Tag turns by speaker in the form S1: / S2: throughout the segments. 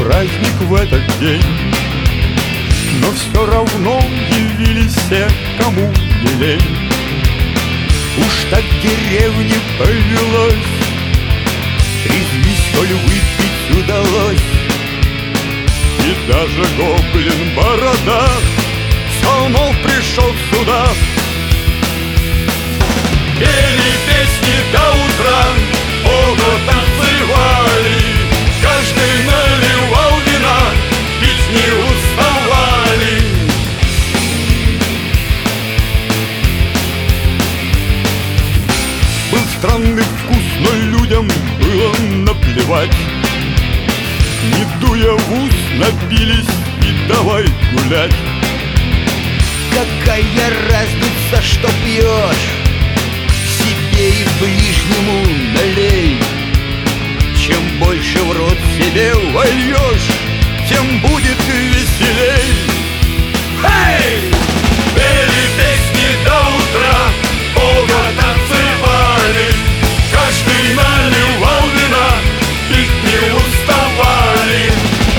S1: праздник в этот день. Но все равно явились все, кому не лень. Уж так в деревне повелось, трезвись, коль выпить удалось. И даже гоблин Борода Солнов пришел сюда. Пели песни до утра, ого, танцевали, каждый наливал вина, пить не уставали. Был странный вкус, но людям было наплевать. Не дуя в ус, напились и давай гулять.
S2: Какая разница, что пьешь? Себе и ближнему налей. Чем больше в рот себе вольешь, тем будет веселей. Эй!
S1: Пели песни до утра, ого, танцевали, каждый наливал вина, пить не уставали.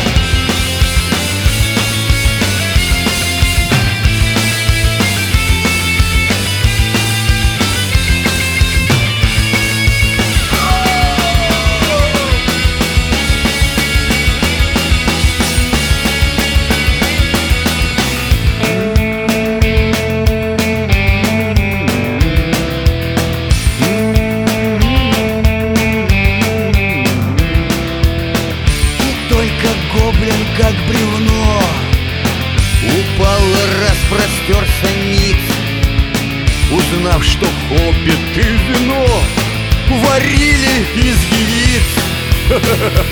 S2: Гоблин, как бревно, упал и распростерся ниц, узнав, что хоббиты вино варили из яиц.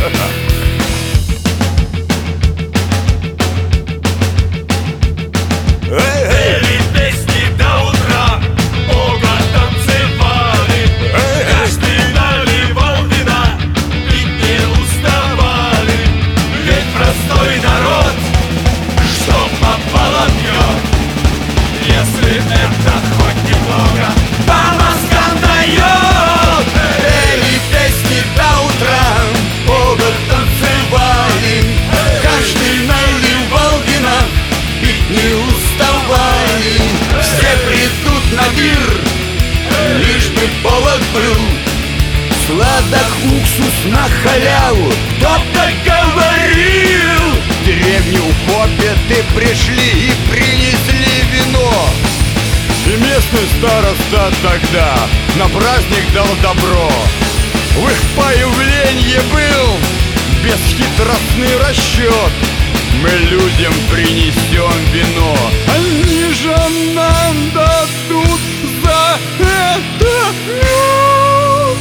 S1: Пели песни до утра, ого, танцевали, каждый наливал вина, пить не уставали. Ведь простой народ, что попало пьет, если это хоть немного по мозгам дает.
S2: Пели песни до утра,
S1: Ого, танцевали,
S2: каждый наливал вина,
S1: пить
S2: не уставали. Все придут на пир, лишь бы повод был. Сладок уксус на халяву, кто-то говорил. В деревню хоббиты пришли и принесли вино.
S1: И местный староста тогда на праздник дал добро.
S2: В их появлении был бесхитростный расчет.
S1: Мы людям принесем вино,
S2: Они же нам дадут за это мед.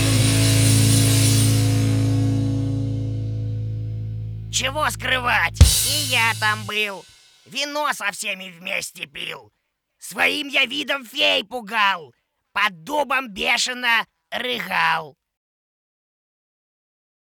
S3: Чего скрывать? И я там был. Вино со всеми вместе пил. Своим я видом фей пугал. Под дубом бешено рыгал.